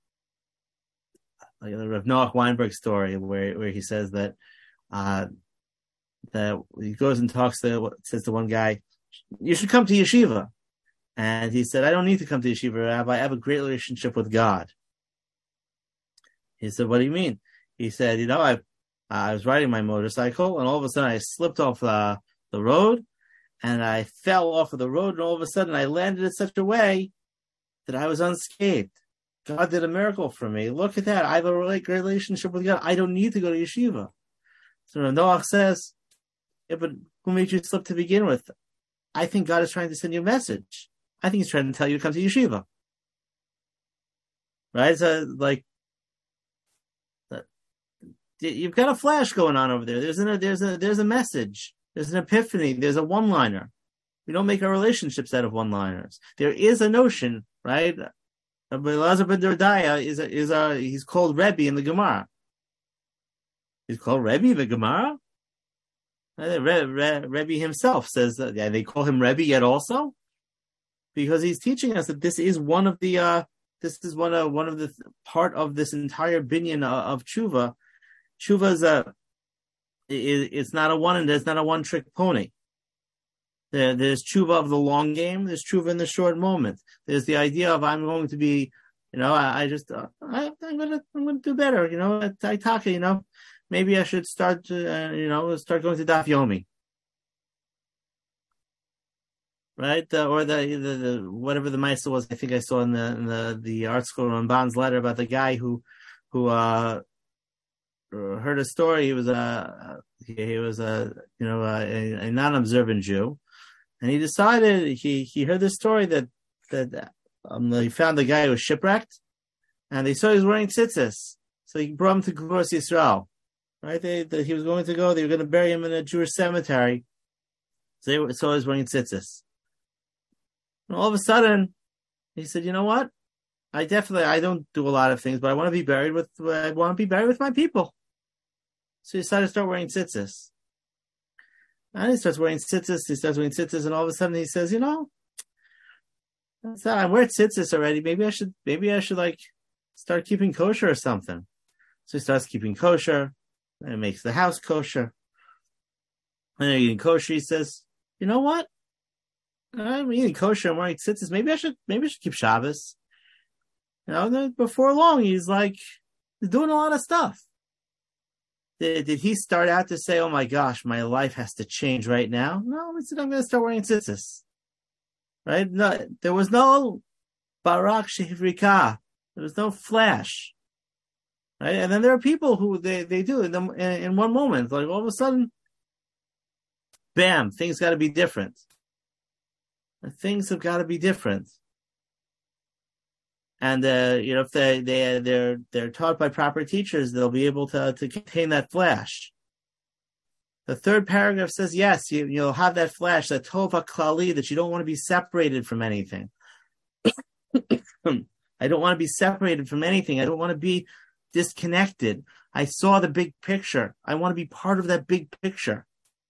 like the Rav Noach Weinberg story where where he says that uh, that he goes and talks to says to one guy, you should come to yeshiva, and he said, I don't need to come to yeshiva, Rabbi. I have a great relationship with God. He said, what do you mean? He said, you know, I've I was riding my motorcycle, and all of a sudden I slipped off the, the road, and I fell off of the road, and all of a sudden I landed in such a way that I was unscathed. God did a miracle for me. Look at that. I have a relationship with God. I don't need to go to yeshiva. So Noach says, yeah, but who made you slip to begin with? I think God is trying to send you a message. I think he's trying to tell you to come to yeshiva. Right? So, like, you've got a flash going on over there. There's a, there's a, there's a message. There's an epiphany. There's a one-liner. We don't make our relationships out of one-liners. There is a notion, right? Elazar ben Dordaya is a, is a, he's called Rebbe in the Gemara. He's called Rebbe in the Gemara? Re, Re, Rebbe himself says that, yeah, they call him Rebbe yet also? Because he's teaching us that this is one of the, uh, this is one of, one of the, part of this entire binyan of, of tshuva. Tshuva is a, it, it's not a one, and there's not a one-trick pony. There, there's tshuva of the long game. There's tshuva in the short moment. There's the idea of I'm going to be, you know, I, I just, uh, I, I'm gonna, I'm gonna do better. You know, at Taitaka, you know, maybe I should start, to, uh, you know, start going to Daf Yomi, right? Uh, or the, the, the whatever the Maisa was. I think I saw in the in the the art school on Bond's letter about the guy who who uh heard a story. He was a he, he was a you know a, a non-observant Jew. And he decided, he, he heard this story that, that um, he found the guy who was shipwrecked, and they saw he was wearing tzitzis. So he brought him to Kvuras Yisrael. Right? They, they, he was going to go, they were going to bury him in a Jewish cemetery. So they saw he was wearing tzitzis. And all of a sudden, he said, you know what? I definitely, I don't do a lot of things, but I want to be buried with, I want to be buried with my people. So he decided to start wearing tzitzis. And he starts wearing tzitzis, he starts wearing tzitzis, and all of a sudden he says, you know, I wear tzitzis already. Maybe I should, maybe I should like start keeping kosher or something. So he starts keeping kosher, and it makes the house kosher. And they're eating kosher. He says, you know what? I'm eating kosher, I'm wearing tzitzis. Maybe I should, maybe I should keep Shabbos. You know, then before long, he's like, he's doing a lot of stuff. Did, did he start out to say, oh my gosh, my life has to change right now? No, he said, I'm going to start wearing tzitzis. Right? No, there was no barak shehivrika. There was no flash. Right? And then there are people who they, they do in, the, in, in one moment, like all of a sudden, bam, things got to be different. Things have got to be different. And, uh, you know, if they, they, they're, they're taught by proper teachers, they'll be able to, to contain that flash. The third paragraph says, yes, you, you'll have that flash, that tova klali, that you don't want to be separated from anything. I don't want to be separated from anything. I don't want to be disconnected. I saw the big picture. I want to be part of that big picture.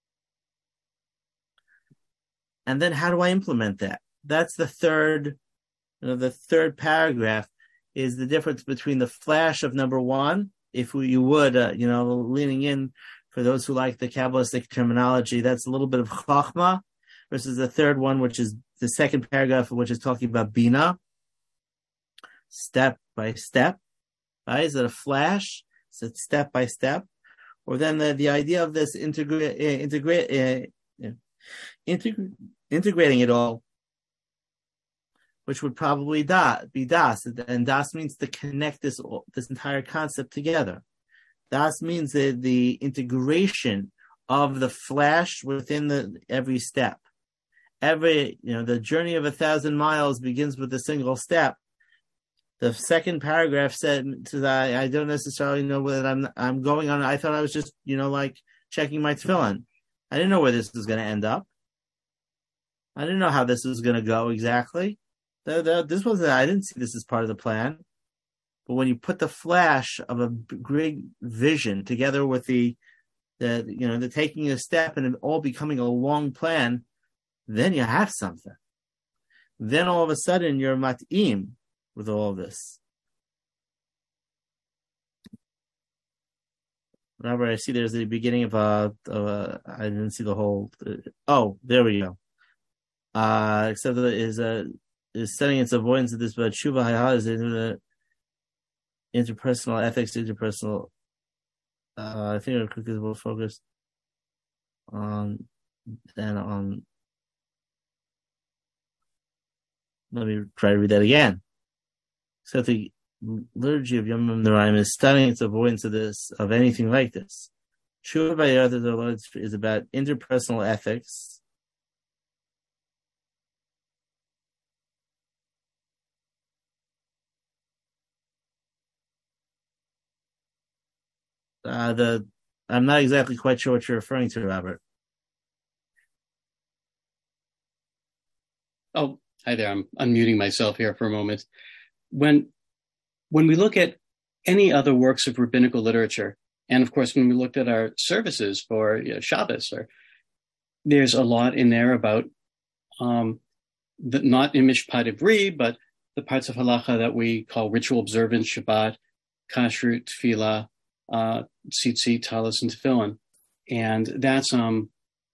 And then how do I implement that? That's the third You know, the third paragraph is the difference between the flash of number one, if we, you would, uh, you know, leaning in for those who like the Kabbalistic terminology, that's a little bit of chachma, versus the third one, which is the second paragraph, which is talking about bina, step by step. Right? Is it a flash? Is it step by step? Or then the, the idea of this integrate, uh, integrate, uh, integ- integrating it all, which would probably da, be das, and das means to connect this this entire concept together. Das means the, the integration of the flash within the every step. Every, you know, the journey of a thousand miles begins with a single step. The second paragraph said, says, I, I don't necessarily know whether I'm I'm going on. I thought I was just, you know, like checking my tefillin. I didn't know where this was going to end up. I didn't know how this was going to go exactly. The, the, this was I didn't see this as part of the plan. But when you put the flash of a great vision together with the, the you know, the taking a step and it all becoming a long plan, then you have something. Then all of a sudden you're mat'im with all of this. Remember, I see there's the beginning of a, of a I didn't see the whole. Uh, oh, there we go. Uh, except that is a. Is studying its avoidance of this, but tshuva hayah is in the interpersonal ethics, interpersonal Uh, I think our quick is more focused on than on. Let me try to read that again. So the liturgy of Yom Noraim is studying its avoidance of this, of anything like this. Tshuva by the other Lord is about interpersonal ethics. Uh, the I'm not exactly quite sure what you're referring to, Robert. Oh, hi there. I'm unmuting myself here for a moment. When when we look at any other works of rabbinical literature, and of course, when we looked at our services for you know, Shabbos, or there's a lot in there about um, the, not in Mishpat Ivri, but the parts of halacha that we call ritual observance, Shabbat, Kashrut, Tefillah, uh, Tzitzit, Talis, and Tefillin. And that's um,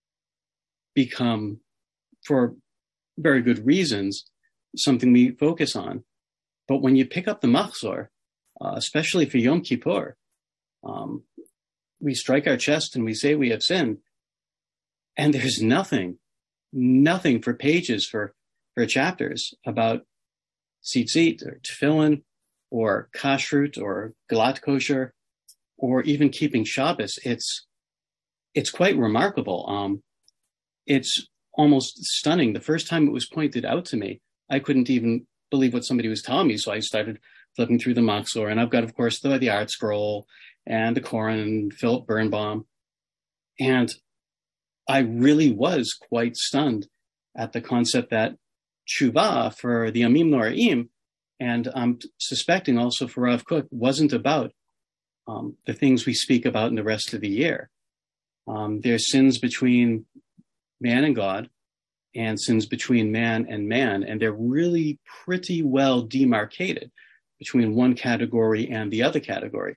become, for very good reasons, something we focus on. But when you pick up the Machzor, uh, especially for Yom Kippur, um, we strike our chest and we say we have sinned. And there's nothing, nothing for pages, for, for chapters about Tzitzit or Tefillin or Kashrut or Galat Kosher or even keeping Shabbos. It's, it's quite remarkable. Um, it's almost stunning. The first time it was pointed out to me, I couldn't even believe what somebody was telling me. So I started flipping through the Machzor, and I've got, of course, the, the Art Scroll and the Koran, Philip Birnbaum. And I really was quite stunned at the concept that Tshuva for the Yamim Noraim, and I'm suspecting also for Rav Kook, wasn't about um, the things we speak about in the rest of the year. Um, there's sins between man and God, and sins between man and man, and they're really pretty well demarcated between one category and the other category.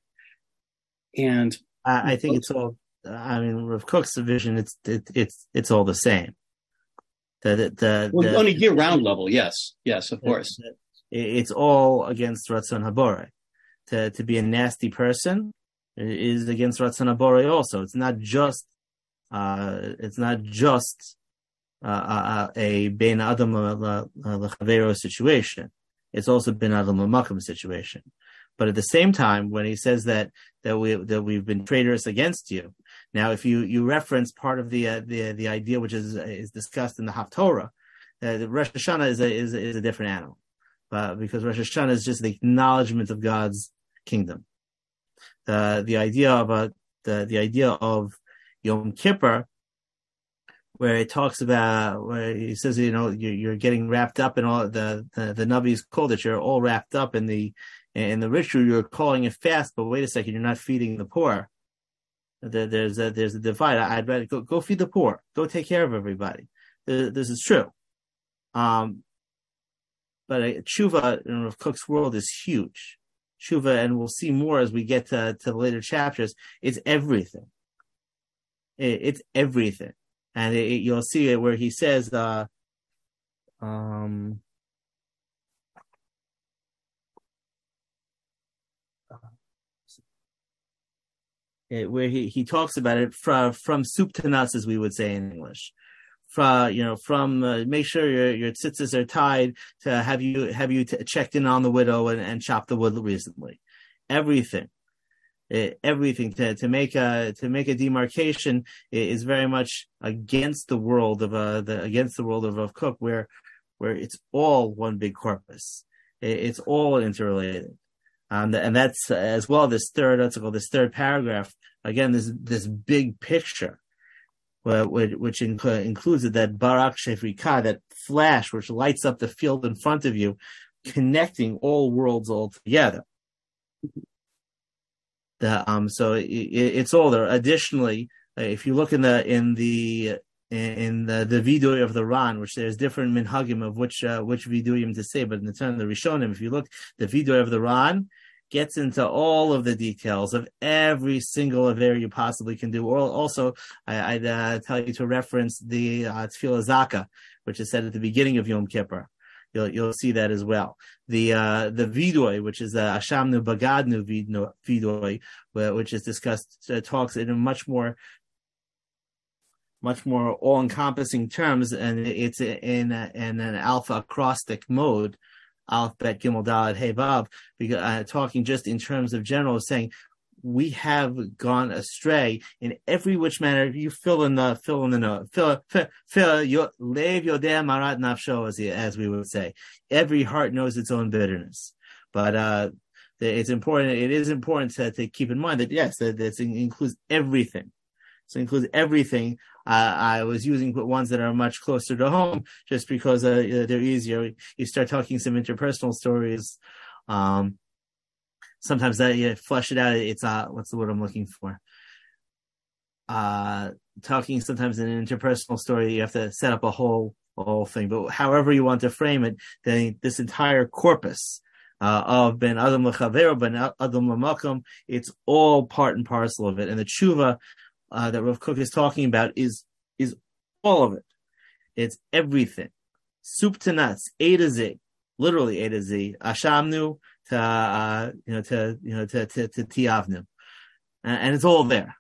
And I, I think it's all. I mean, Rav Kook's vision, it's it, it's it's all the same. The the, the, well, the on a year-round level, yes, yes, of the, course. The, it's all against Ratzon Habore. To to be a nasty person is against Ratzon Habore also. It's not just. Uh, it's not just. Uh, uh, a Ben Adam Lechavero situation. It's also Ben Adam Makom situation. But at the same time, when he says that that we that we've been traitorous against you, now if you, you reference part of the uh, the the idea which is is discussed in the Haftorah, uh, the Rosh Hashanah is a is a, is a different animal, uh, because Rosh Hashanah is just the acknowledgement of God's kingdom. The the idea of a, the the idea of Yom Kippur, where it talks about, where he says, you know, you're, you're getting wrapped up in all the, the, the Navi's called that you're all wrapped up in the, in the ritual, you're calling it fast, but wait a second, you're not feeding the poor. There, there's a, there's a divide. I'd rather go, go feed the poor, go take care of everybody. This is true. Um, but uh, Tshuva in Rav Kook's world is huge. Tshuva, and we'll see more as we get to, to the later chapters, it's everything. It, it's everything. And it, it, you'll see it where he says, uh, um, it, where he, he talks about it from, from soup to nuts, as we would say in English. From, you know, from, uh, make sure your, your tzitzis are tied to have you, have you t- checked in on the widow and, and chopped the wood recently. Everything. It, everything to, to make a to make a demarcation is very much against the world of uh the against the world of Rav Kook, where where it's all one big corpus. It, it's all interrelated, um, and that's uh, as well this third article, this third paragraph. Again, this this big picture, uh, which, which inc- includes that Barak Shefrika, that flash which lights up the field in front of you, connecting all worlds all together. The, um, so it, it, it's all there. Additionally, uh, if you look in the in the in the the vidui of the Ran, which there's different minhagim of which uh, which viduyim to say, but in the term of the Rishonim, if you look, the vidui of the Ran gets into all of the details of every single aver you possibly can do. Or also, I, I'd uh, tell you to reference the uh, Tefillah Zaka, which is said at the beginning of Yom Kippur. you'll you'll see that as well. The uh, the vidoy, which is the Ashamnu Bagadnu vidoy, which is discussed, uh, talks in a much more much more all-encompassing terms, and it's in a, in an alpha acrostic mode, Alph Bet Gimel Dalet Hey Vav, uh, talking just in terms of general, saying we have gone astray in every which manner. You fill in the fill in the note, fill fill, fill your lev yodeh marat nafsho, as as we would say. Every heart knows its own bitterness, but uh, it's important. It is important to, to keep in mind that yes, that this includes everything. So it includes everything. Uh, I was using ones that are much closer to home, just because uh, they're easier. You start talking some interpersonal stories. Um, Sometimes that you flesh it out. It's uh, what's the word I'm looking for? Uh, talking sometimes in an interpersonal story, you have to set up a whole, a whole thing. But however you want to frame it, then this entire corpus uh, of Ben Adam L'Chaver, Ben Adam L'Makom, it's all part and parcel of it. And the tshuva uh, that Rav Kook is talking about is is all of it. It's everything, soup to nuts, A to Z, literally A to Z. Ashamnu. To uh, you know, to you know, to to, to Tiavnu, uh, and it's all there.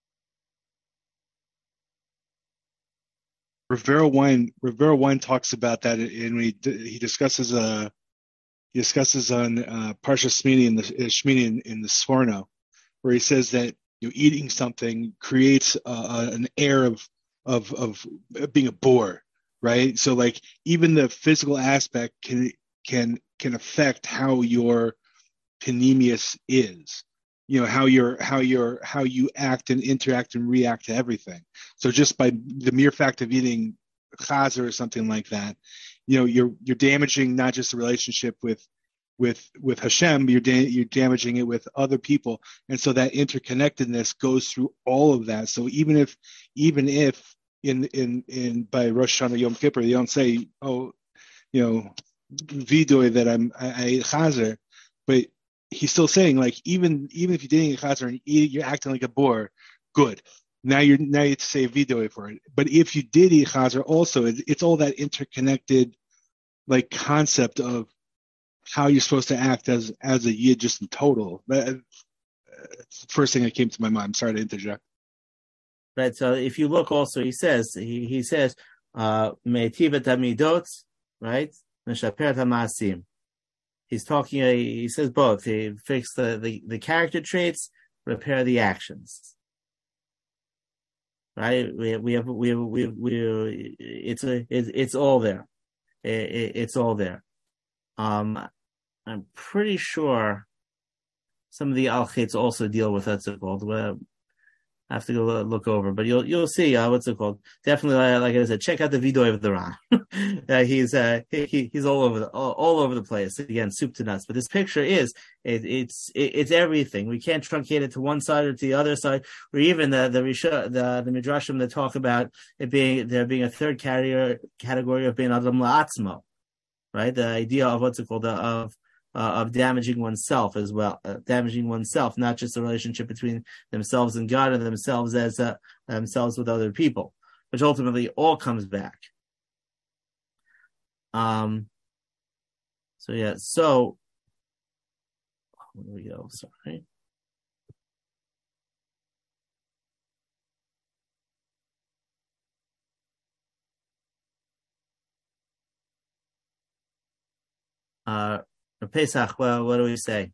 Rivera Wine, Rivera Wine talks about that, and he he discusses uh he discusses on uh, Parsha Shmini in the uh, Shmini in, in the Sforno, where he says that you know, eating something creates uh, an air of of of being a bore, right? So like even the physical aspect can can can affect how your panemius is, you know, how you're how you're how you act and interact and react to everything. So just by the mere fact of eating chazer or something like that, you know, you're you're damaging not just the relationship with with with Hashem, you're da- you're damaging it with other people, and so that interconnectedness goes through all of that. So even if even if in in in by Rosh Hashanah Yom Kippur they don't say, oh, you know, vidoy that I'm I, I ate chazer, but he's still saying like even even if you didn't eat chazer and eat, you're acting like a bore, good. Now you're now you have to say vidoy for it. But if you did eat chazer, also it, it's all that interconnected like concept of how you're supposed to act as as a yid just in total. That, it's the first thing that came to my mind. I'm sorry to interject. Right. So if you look, also he says he he says uh me'tiva tamidot, right? He's talking, he says both. He fix the, the, the character traits, repair the actions. Right? We we have we have, we have, we have, it's a it's, it's all there. It, it, it's all there. Um, I'm pretty sure some of the al-chets also deal with what's it called. Well, I have to go look over, but you'll you'll see uh, what's it called. Definitely, like, like I said, check out the vidoy of the Ran. uh, he's uh, he, he's all over the all, all over the place. Again, soup to nuts. But this picture is it, it's it, it's everything. We can't truncate it to one side or to the other side, or even the the Risha, the the midrashim that talk about it being there being a third category category of being adam la'atzmo, right? The idea of what's it called uh, of Uh, of damaging oneself as well, uh, damaging oneself, not just the relationship between themselves and God and themselves as uh, themselves with other people, which ultimately all comes back. Um. So yeah. So there we go. Sorry. Uh. Pesach, well, what do we say?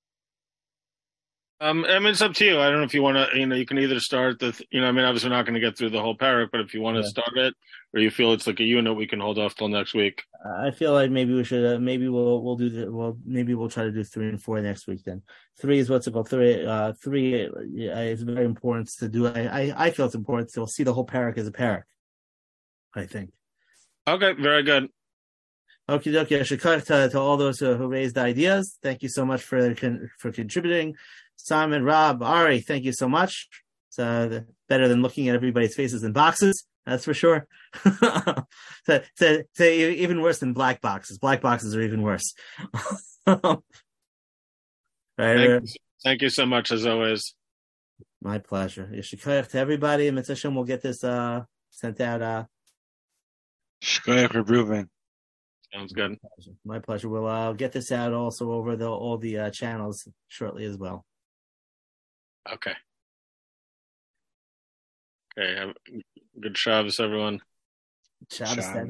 Um, I mean, it's up to you. I don't know if you want to, you know, you can either start the, you know, I mean, obviously we're not going to get through the whole parak, but if you want to yeah. start it, or you feel it's like a unit, we can hold off till next week. I feel like maybe we should, uh, maybe we'll, we'll do the, well, maybe we'll try to do three and four next week then. Three is what's it called? Three, uh, three uh, is very important to do. I, I, I feel it's important to see the whole parak as a parak, I think. Okay, very good. Okie dokie. Shikar to, to all those who, who raised ideas. Thank you so much for for contributing. Simon, Rob, Ari, thank you so much. It's uh, better than looking at everybody's faces in boxes, that's for sure. so, so, so even worse than black boxes. Black boxes are even worse. right, thank, you, thank you so much, as always. My pleasure. Shikar to everybody. And Mitzvah we'll get this uh, sent out. Uh... Shikar, Reuven. Sounds good. My pleasure. My pleasure. We'll uh, get this out also over the all the uh, channels shortly as well. Okay. Okay. Have good Shabbos, everyone. Shabbos. Shabbos.